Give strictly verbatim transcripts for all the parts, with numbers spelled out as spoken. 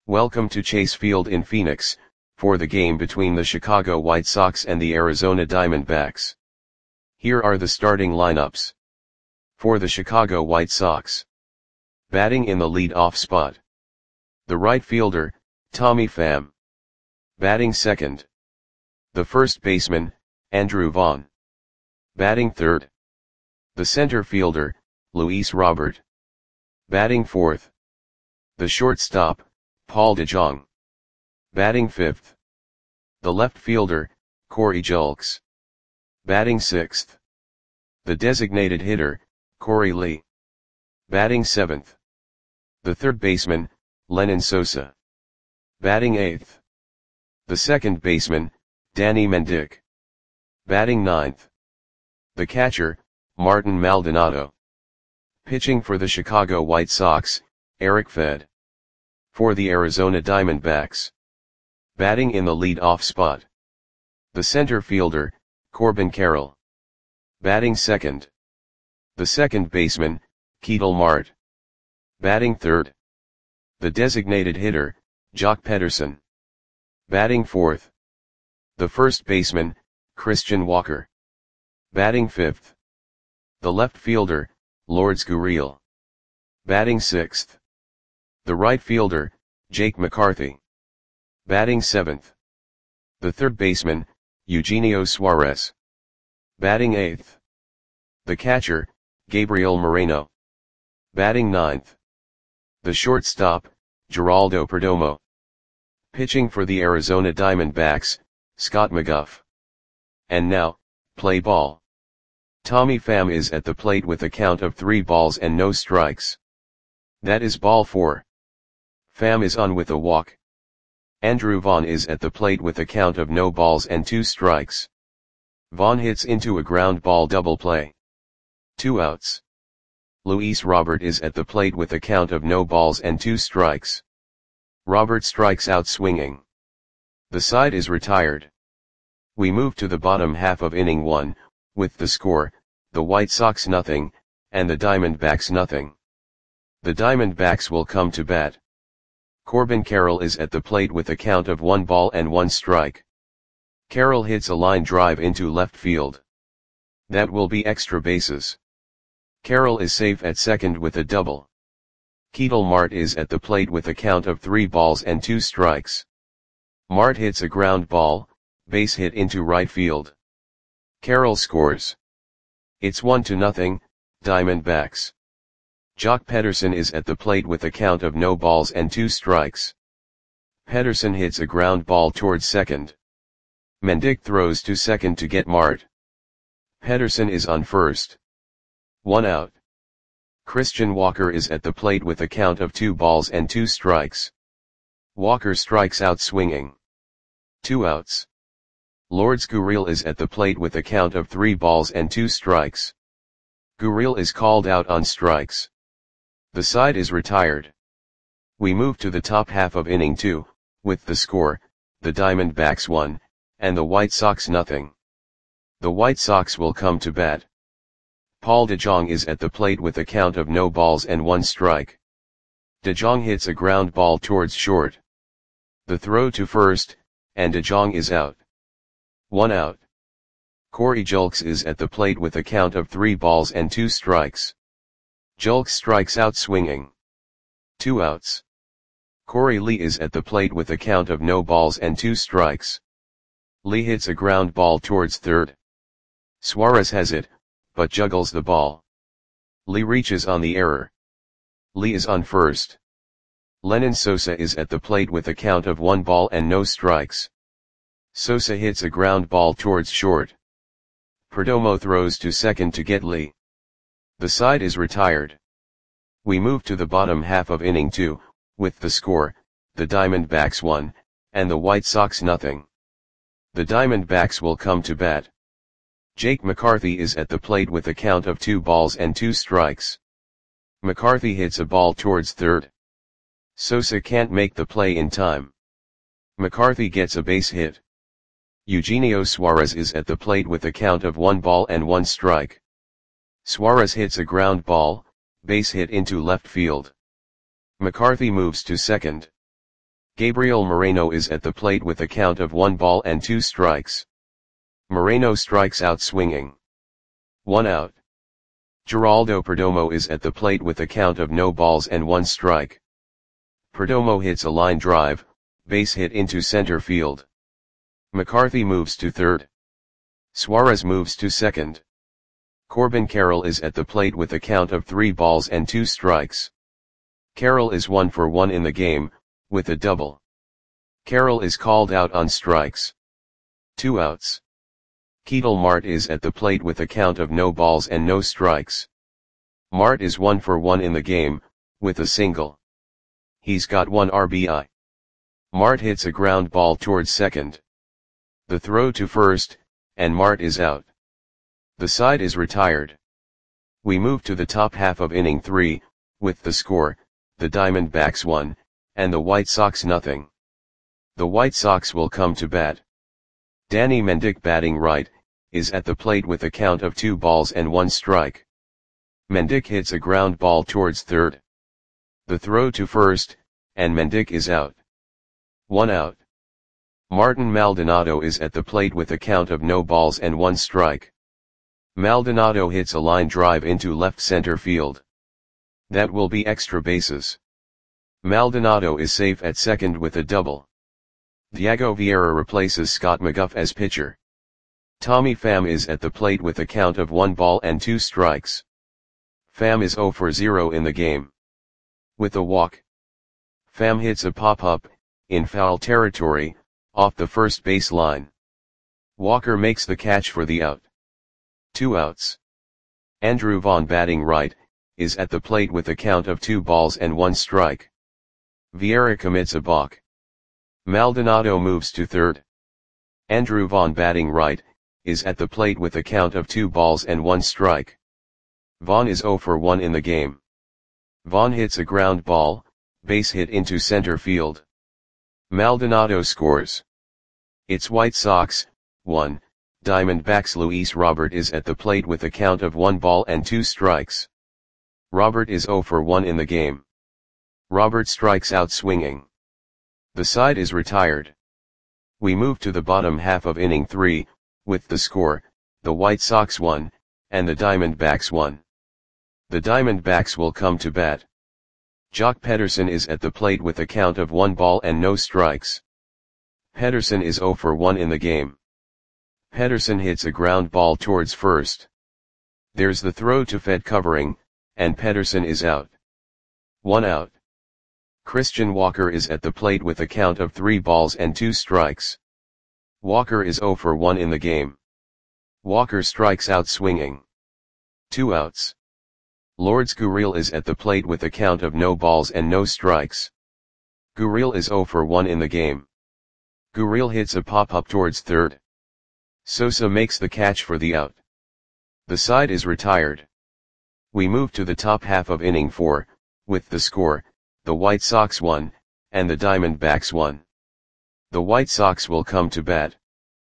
Welcome to Chase Field in Phoenix, for the game between the Chicago White Sox and the Arizona Diamondbacks. Here are the starting lineups. For the Chicago White Sox. Batting in the lead-off spot. The right fielder, Tommy Pham. Batting second. The first baseman, Andrew Vaughn. Batting third. The center fielder, Luis Robert. Batting fourth. The shortstop, Paul DeJong. Batting fifth. The left fielder, Corey Julks. Batting sixth. The designated hitter, Korey Lee. Batting seventh. The third baseman, Lenyn Sosa. Batting eighth. The second baseman, Danny Mendick. Batting ninth. The catcher, Martin Maldonado. Pitching for the Chicago White Sox, Eric Fed. For the Arizona Diamondbacks. Batting in the lead-off spot. The center fielder, Corbin Carroll. Batting second. The second baseman, Ketel Marte. Batting third. The designated hitter, Joc Pederson. Batting fourth. The first baseman, Christian Walker. Batting fifth. The left fielder, Lourdes Gurriel. Batting sixth. The right fielder, Jake McCarthy. Batting seventh. The third baseman, Eugenio Suarez. Batting eighth. The catcher, Gabriel Moreno. Batting ninth. The shortstop, Geraldo Perdomo. Pitching for the Arizona Diamondbacks, Scott McGough. And now, play ball. Tommy Pham is at the plate with a count of three balls and no strikes. That is ball four. Pham is on with a walk. Andrew Vaughn is at the plate with a count of no balls and two strikes. Vaughn hits into a ground ball double play. Two outs. Luis Robert is at the plate with a count of no balls and two strikes. Robert strikes out swinging. The side is retired. We move to the bottom half of inning one, with the score, the White Sox nothing, and the Diamondbacks nothing. The Diamondbacks will come to bat. Corbin Carroll is at the plate with a count of one ball and one strike. Carroll hits a line drive into left field. That will be extra bases. Carroll is safe at second with a double. Ketel Marte is at the plate with a count of three balls and two strikes. Marte hits a ground ball, base hit into right field. Carroll scores. It's one to nothing, Diamondbacks. Joc Pederson is at the plate with a count of no balls and two strikes. Pederson hits a ground ball towards second. Mendick throws to second to get Marte. Pederson is on first. One out. Christian Walker is at the plate with a count of two balls and two strikes. Walker strikes out swinging. Two outs. Lourdes Gurriel is at the plate with a count of three balls and two strikes. Gurriel is called out on strikes. The side is retired. We move to the top half of inning two, with the score, the Diamondbacks one, and the White Sox nothing. The White Sox will come to bat. Paul DeJong is at the plate with a count of no balls and one strike. DeJong hits a ground ball towards short. The throw to first, and DeJong is out. One out. Korey Julks is at the plate with a count of three balls and two strikes. Julks strikes out swinging. Two outs. Korey Lee is at the plate with a count of no balls and two strikes. Lee hits a ground ball towards third. Suarez has it, but juggles the ball. Lee reaches on the error. Lee is on first. Lenyn Sosa is at the plate with a count of one ball and no strikes. Sosa hits a ground ball towards short. Perdomo throws to second to get Lee. The side is retired. We move to the bottom half of inning two, with the score, the Diamondbacks one, and the White Sox nothing. The Diamondbacks will come to bat. Jake McCarthy is at the plate with a count of two balls and two strikes. McCarthy hits a ball towards third. Sosa can't make the play in time. McCarthy gets a base hit. Eugenio Suarez is at the plate with a count of one ball and one strike. Suarez hits a ground ball, base hit into left field. McCarthy moves to second. Gabriel Moreno is at the plate with a count of one ball and two strikes. Moreno strikes out swinging. One out. Geraldo Perdomo is at the plate with a count of no balls and one strike. Perdomo hits a line drive, base hit into center field. McCarthy moves to third. Suarez moves to second. Corbin Carroll is at the plate with a count of three balls and two strikes. Carroll is one for one in the game, with a double. Carroll is called out on strikes. Two outs. Ketel Marte is at the plate with a count of no balls and no strikes. Marte is one for one in the game, with a single. He's got one R B I. Marte hits a ground ball towards second. The throw to first, and Marte is out. The side is retired. We move to the top half of inning three, with the score, the Diamondbacks one, and the White Sox nothing. The White Sox will come to bat. Danny Mendick, batting right, is at the plate with a count of two balls and one strike. Mendick hits a ground ball towards third. The throw to first, and Mendick is out. One out. Martin Maldonado is at the plate with a count of no balls and one strike. Maldonado hits a line drive into left center field. That will be extra bases. Maldonado is safe at second with a double. Diego Vieira replaces Scott McGough as pitcher. Tommy Pham is at the plate with a count of one ball and two strikes. Pham is zero for zero in the game. With a walk. Pham hits a pop-up, in foul territory, off the first base line. Walker makes the catch for the out. Two outs. Andrew Vaughn, batting right, is at the plate with a count of two balls and one strike. Vieira commits a balk. Maldonado moves to third. Andrew Vaughn, batting right, is at the plate with a count of two balls and one strike. Vaughn is zero for one in the game. Vaughn hits a ground ball, base hit into center field. Maldonado scores. It's White Sox, one, Diamondbacks. Luis Robert is at the plate with a count of one ball and two strikes. Robert is zero for one in the game. Robert strikes out swinging. The side is retired. We move to the bottom half of inning three, with the score, the White Sox one, and the Diamondbacks one. The Diamondbacks will come to bat. Jock Pederson is at the plate with a count of one ball and no strikes. Pederson is zero for one in the game. Pederson hits a ground ball towards first. There's the throw to Fed covering, and Pederson is out. One out. Christian Walker is at the plate with a count of three balls and two strikes. Walker is zero for one in the game. Walker strikes out swinging. Two outs. Lourdes Gurriel is at the plate with a count of no balls and no strikes. Gurriel is zero for one in the game. Gurriel hits a pop-up towards third. Sosa makes the catch for the out. The side is retired. We move to the top half of inning four, with the score, the White Sox one, and the Diamondbacks one. The White Sox will come to bat.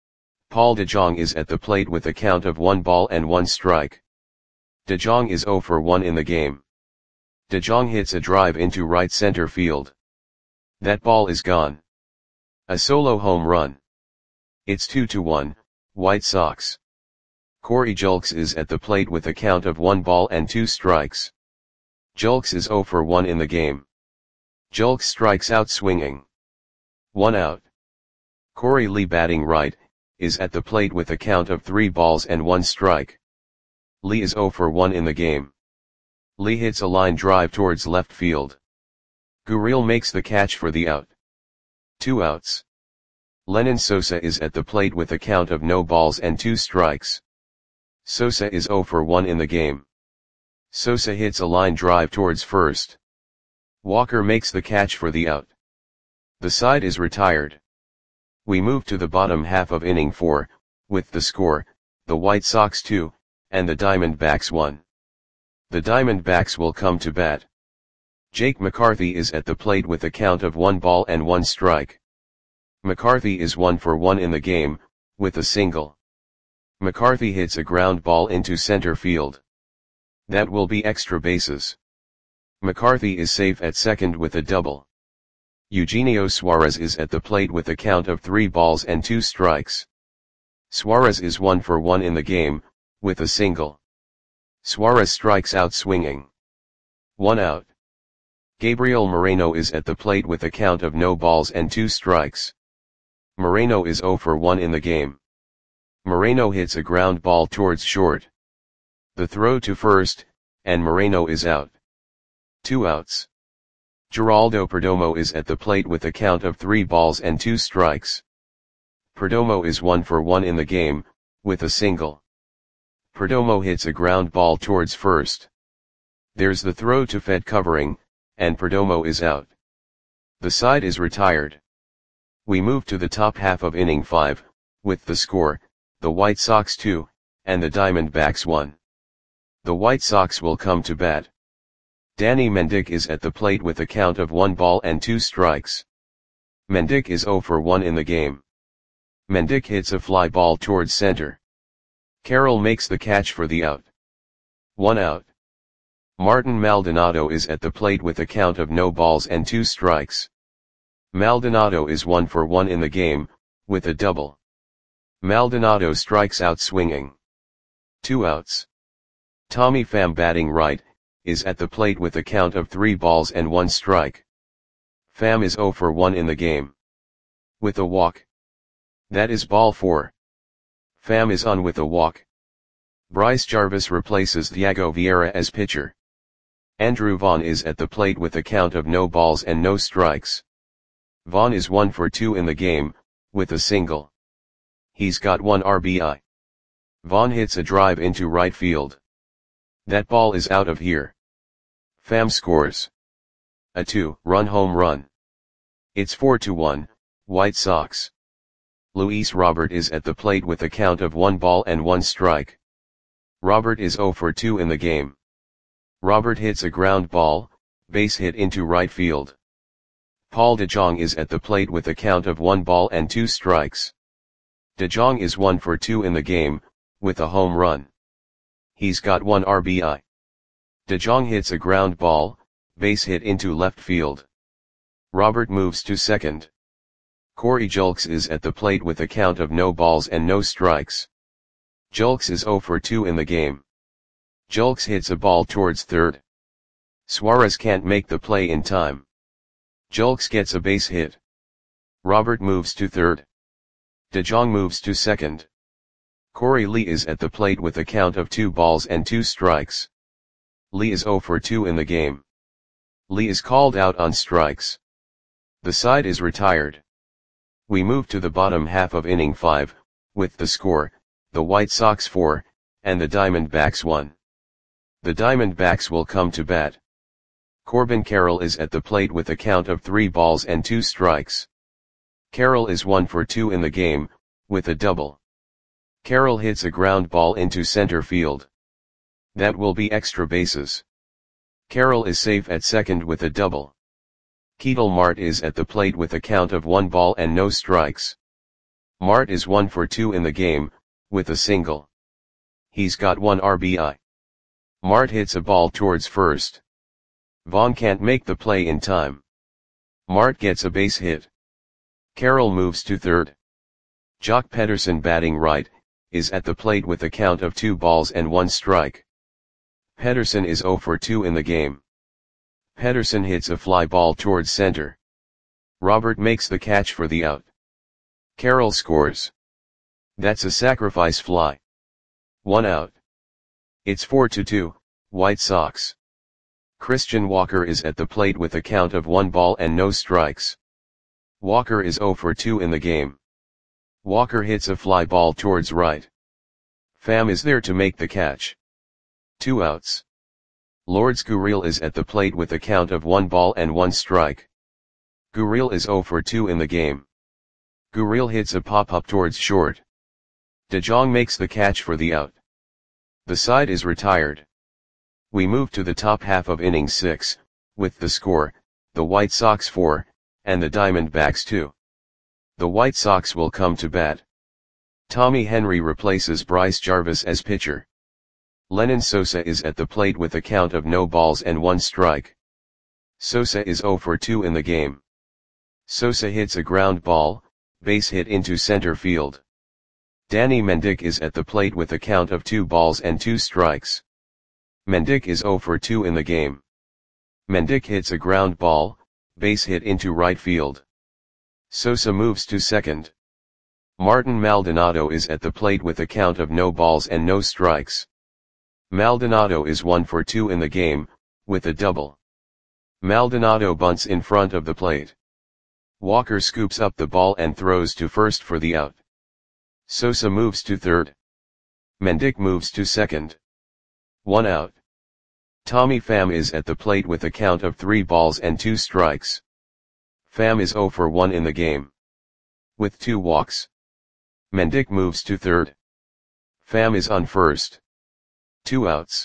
Paul DeJong is at the plate with a count of one ball and one strike. DeJong is zero for one in the game. DeJong hits a drive into right center field. That ball is gone. A solo home run. It's two to one, White Sox. Corey Julks is at the plate with a count of one ball and two strikes. Julks is zero for one in the game. Julks strikes out swinging. One out. Corey Lee, batting right, is at the plate with a count of three balls and one strike. Lee is zero for one in the game. Lee hits a line drive towards left field. Gurriel makes the catch for the out. Two outs. Lenyn Sosa is at the plate with a count of no balls and two strikes. Sosa is zero for one in the game. Sosa hits a line drive towards first. Walker makes the catch for the out. The side is retired. We move to the bottom half of inning four, with the score, the White Sox two, and the Diamondbacks one. The Diamondbacks will come to bat. Jake McCarthy is at the plate with a count of one ball and one strike. McCarthy is one for one in the game, with a single. McCarthy hits a ground ball into center field. That will be extra bases. McCarthy is safe at second with a double. Eugenio Suarez is at the plate with a count of three balls and two strikes. Suarez is one for one in the game, with a single. Suarez strikes out swinging. One out. Gabriel Moreno is at the plate with a count of no balls and two strikes. Moreno is zero for one in the game. Moreno hits a ground ball towards short. The throw to first, and Moreno is out. Two outs. Geraldo Perdomo is at the plate with a count of three balls and two strikes. Perdomo is one for one in the game, with a single. Perdomo hits a ground ball towards first. There's the throw to Fed covering, and Perdomo is out. The side is retired. We move to the top half of inning five, with the score, the White Sox two, and the Diamondbacks one. The White Sox will come to bat. Danny Mendick is at the plate with a count of one ball and two strikes. Mendick is zero for one in the game. Mendick hits a fly ball towards center. Carroll makes the catch for the out. One out. Martin Maldonado is at the plate with a count of no balls and two strikes. Maldonado is one for one in the game, with a double. Maldonado strikes out swinging. Two outs. Tommy Pham, batting right, is at the plate with a count of three balls and one strike. Pham is zero for one in the game. With a walk. That is ball four. Pham is on with a walk. Bryce Jarvis replaces Thiago Vieira as pitcher. Andrew Vaughn is at the plate with a count of no balls and no strikes. Vaughn is one for two in the game, with a single. He's got one R B I. Vaughn hits a drive into right field. That ball is out of here. Pham scores a two-run home run. It's four to one, White Sox. Luis Robert is at the plate with a count of one ball and one strike. Robert is zero for two in the game. Robert hits a ground ball, base hit into right field. Paul DeJong is at the plate with a count of one ball and two strikes. DeJong is one for two in the game, with a home run. He's got one R B I. DeJong hits a ground ball, base hit into left field. Robert moves to second. Corey Julks is at the plate with a count of no balls and no strikes. Julks is zero for two in the game. Julks hits a ball towards third. Suarez can't make the play in time. Julks gets a base hit. Robert moves to third. DeJong moves to second. Corey Lee is at the plate with a count of two balls and two strikes. Lee is zero for two in the game. Lee is called out on strikes. The side is retired. We move to the bottom half of inning five, with the score, the White Sox four, and the Diamondbacks one. The Diamondbacks will come to bat. Corbin Carroll is at the plate with a count of three balls and two strikes. Carroll is one for two in the game, with a double. Carroll hits a ground ball into center field. That will be extra bases. Carroll is safe at second with a double. Ketel Marte is at the plate with a count of one ball and no strikes. Marte is one for two in the game, with a single. He's got one R B I. Marte hits a ball towards first. Vaughn can't make the play in time. Marte gets a base hit. Carroll moves to third. Jock Pederson, batting right, is at the plate with a count of two balls and one strike. Pederson is zero for two in the game. Pederson hits a fly ball towards center. Robert makes the catch for the out. Carroll scores. That's a sacrifice fly. One out. It's four to two, White Sox. Christian Walker is at the plate with a count of one ball and no strikes. Walker is zero for two in the game. Walker hits a fly ball towards right. Pham is there to make the catch. Two outs. Lourdes Gurriel is at the plate with a count of one ball and one strike. Gurriel is zero for two in the game. Gurriel hits a pop-up towards short. DeJong makes the catch for the out. The side is retired. We move to the top half of inning six, with the score, the White Sox four, and the Diamondbacks two. The White Sox will come to bat. Tommy Henry replaces Bryce Jarvis as pitcher. Lenyn Sosa is at the plate with a count of no balls and one strike. Sosa is zero for two in the game. Sosa hits a ground ball, base hit into center field. Danny Mendick is at the plate with a count of two balls and two strikes. Mendick is zero for two in the game. Mendick hits a ground ball, base hit into right field. Sosa moves to second. Martin Maldonado is at the plate with a count of no balls and no strikes. Maldonado is one for two in the game, with a double. Maldonado bunts in front of the plate. Walker scoops up the ball and throws to first for the out. Sosa moves to third. Mendick moves to second. One out. Tommy Pham is at the plate with a count of three balls and two strikes. Pham is zero for one in the game, with two walks. Mendick moves to third. Pham is on first. Two outs.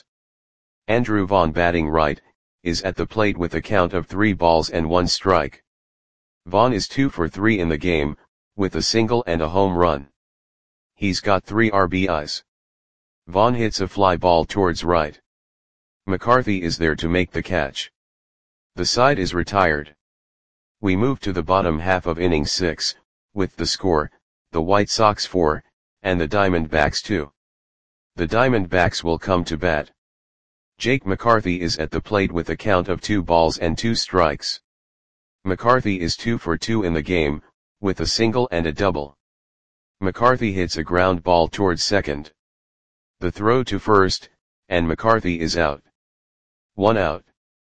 Andrew Vaughn, batting right, is at the plate with a count of three balls and one strike. Vaughn is two for three in the game, with a single and a home run. He's got three R B Is. Vaughn hits a fly ball towards right. McCarthy is there to make the catch. The side is retired. We move to the bottom half of inning six, with the score, the White Sox four, and the Diamondbacks two. The Diamondbacks will come to bat. Jake McCarthy is at the plate with a count of two balls and two strikes. McCarthy is two for two in the game, with a single and a double. McCarthy hits a ground ball towards second. The throw to first, and McCarthy is out. One out.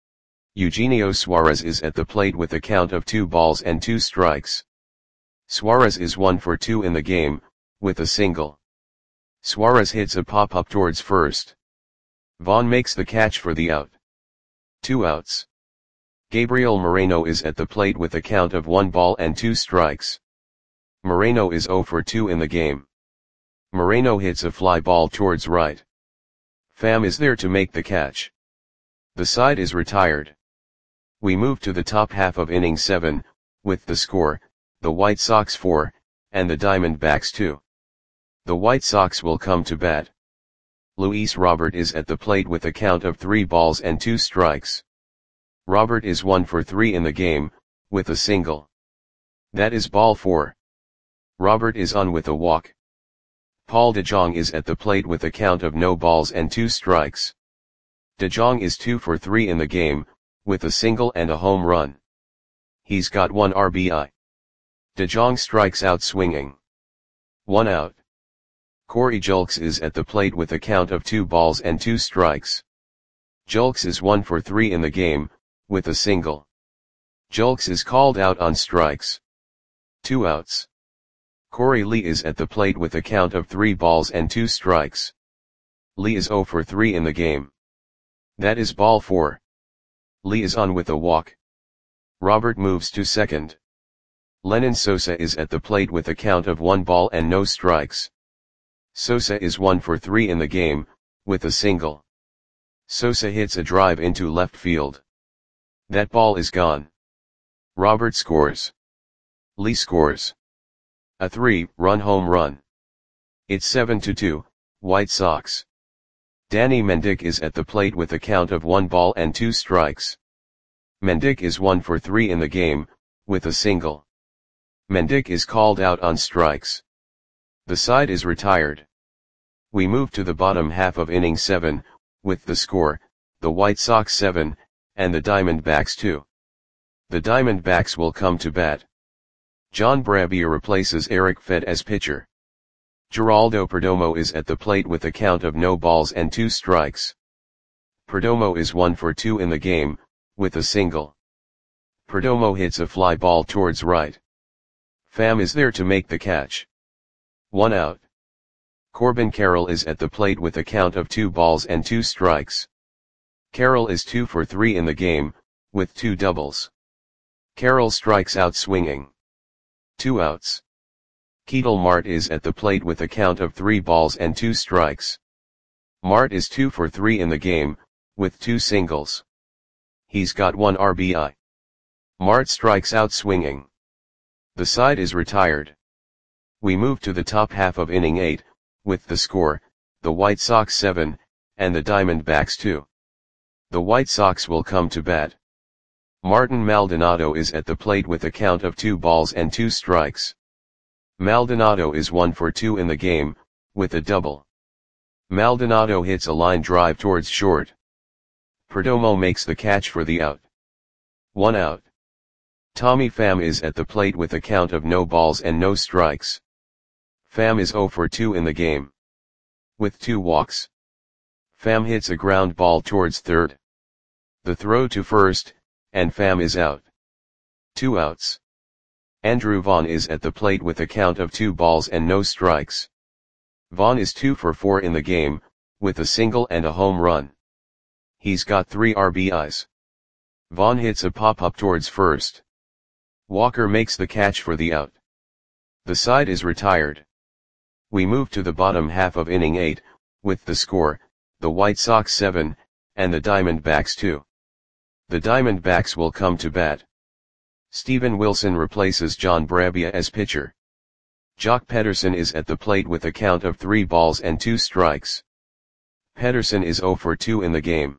Eugenio Suarez is at the plate with a count of two balls and two strikes. Suarez is one for two in the game, with a single. Suarez hits a pop-up towards first. Vaughn makes the catch for the out. Two outs. Gabriel Moreno is at the plate with a count of one ball and two strikes. Moreno is zero for two in the game. Moreno hits a fly ball towards right. Pham is there to make the catch. The side is retired. We move to the top half of inning seven, with the score, the White Sox four, and the Diamondbacks two. The White Sox will come to bat. Luis Robert is at the plate with a count of three balls and two strikes. Robert is one for three in the game, with a single. That is ball four. Robert is on with a walk. Paul DeJong is at the plate with a count of no balls and two strikes. DeJong is two for three in the game, with a single and a home run. He's got one R B I. DeJong strikes out swinging. One out. Corey Julks is at the plate with a count of two balls and two strikes. Julks is one for three in the game, with a single. Julks is called out on strikes. Two outs. Corey Lee is at the plate with a count of three balls and two strikes. Lee is zero for three in the game. That is ball four. Lee is on with a walk. Robert moves to second. Lenyn Sosa is at the plate with a count of one ball and no strikes. Sosa is one for three in the game, with a single. Sosa hits a drive into left field. That ball is gone. Robert scores. Lee scores. A three-run home run. It's seven to two, White Sox. Danny Mendick is at the plate with a count of one ball and two strikes. Mendick is one for three in the game, with a single. Mendick is called out on strikes. The side is retired. We move to the bottom half of inning seven, with the score, the White Sox seven, and the Diamondbacks two. The Diamondbacks will come to bat. John Brebbia replaces Eric Fed as pitcher. Geraldo Perdomo is at the plate with a count of no balls and two strikes. Perdomo is one for two in the game, with a single. Perdomo hits a fly ball towards right. Pham is there to make the catch. One out. Corbin Carroll is at the plate with a count of two balls and two strikes. Carroll is two for three in the game, with two doubles. Carroll strikes out swinging. Two outs. Ketel Marte is at the plate with a count of three balls and two strikes. Marte is two for three in the game, with two singles. He's got one R B I. Marte strikes out swinging. The side is retired. We move to the top half of inning eight, with the score, the White Sox seven, and the Diamondbacks two. The White Sox will come to bat. Martin Maldonado is at the plate with a count of two balls and two strikes. Maldonado is one for two in the game, with a double. Maldonado hits a line drive towards short. Perdomo makes the catch for the out. One out. Tommy Pham is at the plate with a count of no balls and no strikes. Pham is zero for two in the game, with two walks. Pham hits a ground ball towards third. The throw to first, and Pham is out. Two outs. Andrew Vaughn is at the plate with a count of two balls and no strikes. Vaughn is two for four in the game, with a single and a home run. He's got three R B Is. Vaughn hits a pop-up towards first. Walker makes the catch for the out. The side is retired. We move to the bottom half of inning eight, with the score, the White Sox seven, and the Diamondbacks two. The Diamondbacks will come to bat. Steven Wilson replaces John Brabia as pitcher. Jock Pederson is at the plate with a count of three balls and two strikes. Pederson is zero for two in the game.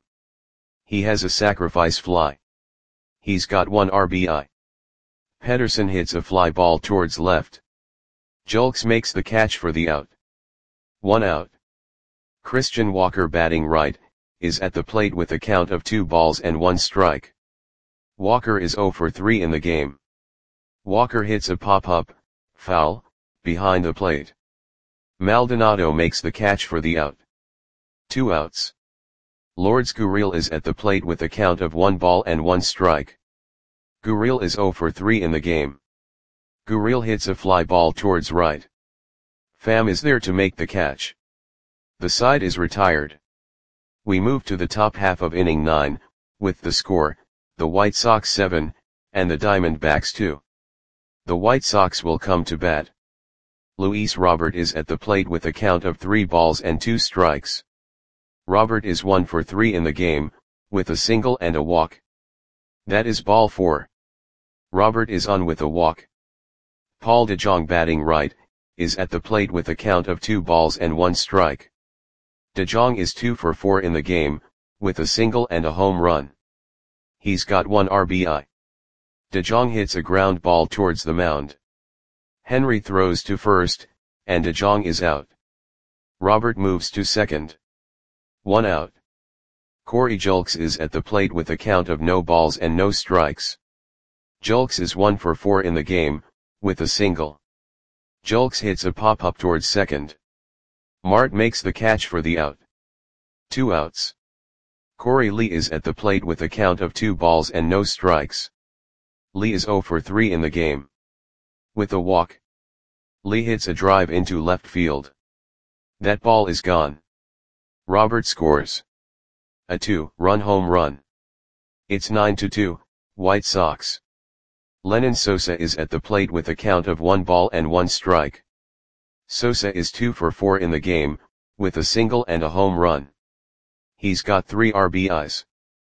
He has a sacrifice fly. He's got one R B I. Pederson hits a fly ball towards left. Julks makes the catch for the out. One out. Christian Walker, batting right, is at the plate with a count of two balls and one strike. Walker is zero for three in the game. Walker hits a pop-up, foul, behind the plate. Maldonado makes the catch for the out. Two outs. Lourdes Gurriel is at the plate with a count of one ball and one strike. Gurriel is zero for three in the game. Gurriel hits a fly ball towards right. Pham is there to make the catch. The side is retired. We move to the top half of inning nine, with the score, the White Sox seven, and the Diamondbacks two. The White Sox will come to bat. Luis Robert is at the plate with a count of three balls and two strikes. Robert is one for three in the game, with a single and a walk. That is ball four. Robert is on with a walk. Paul DeJong, batting right, is at the plate with a count of two balls and one strike. DeJong is two for four in the game, with a single and a home run. He's got one R B I. DeJong hits a ground ball towards the mound. Henry throws to first, and DeJong is out. Robert moves to second. One out. Corey Julks is at the plate with a count of no balls and no strikes. Julks is one for four in the game, with a single. Julks hits a pop-up towards second. Mart makes the catch for the out. Two outs. Corey Lee is at the plate with a count of two balls and no strikes. Lee is zero for three in the game. With a walk. Lee hits a drive into left field. That ball is gone. Robert scores a two-run home run. It's nine to two, White Sox. Lenyn Sosa is at the plate with a count of one ball and one strike. Sosa is two for four in the game, with a single and a home run. He's got three R B Is.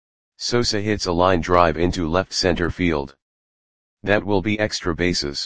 Sosa hits a line drive into left center field. That will be extra bases.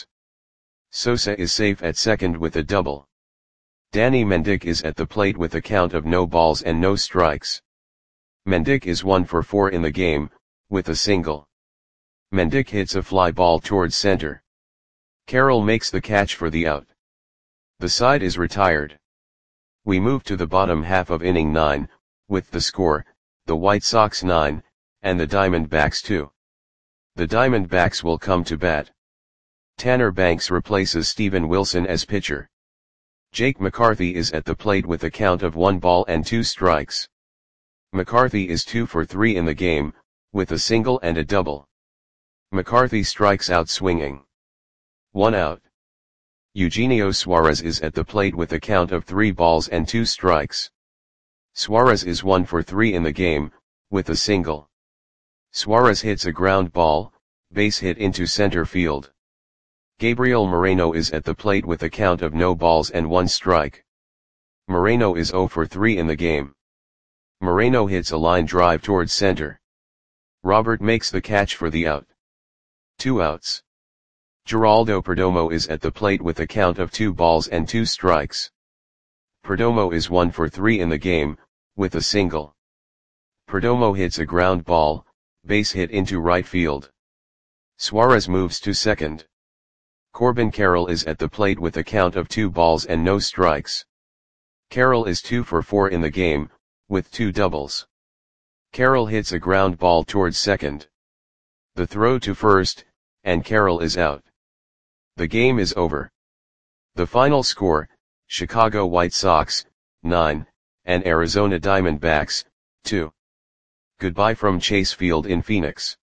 Sosa is safe at second with a double. Danny Mendick is at the plate with a count of no balls and no strikes. Mendick is one for four in the game, with a single. Mendick hits a fly ball towards center. Carroll makes the catch for the out. The side is retired. We move to the bottom half of inning nine, with the score, the White Sox nine, and the Diamondbacks two. The Diamondbacks will come to bat. Tanner Banks replaces Steven Wilson as pitcher. Jake McCarthy is at the plate with a count of one ball and two strikes. McCarthy is two for three in the game, with a single and a double. McCarthy strikes out swinging. One out. Eugenio Suarez is at the plate with a count of three balls and two strikes. Suarez is one for three in the game, with a single. Suarez hits a ground ball, base hit into center field. Gabriel Moreno is at the plate with a count of no balls and one strike. Moreno is zero for three in the game. Moreno hits a line drive towards center. Robert makes the catch for the out. Two outs. Geraldo Perdomo is at the plate with a count of two balls and two strikes. Perdomo is one for three in the game, with a single. Perdomo hits a ground ball, Base hit into right field. Suarez moves to second. Corbin Carroll is at the plate with a count of two balls and no strikes. Carroll is two for four in the game, with two doubles. Carroll hits a ground ball towards second. The throw to first, and Carroll is out. The game is over. The final score, Chicago White Sox, nine, and Arizona Diamondbacks, two. Goodbye from Chase Field in Phoenix.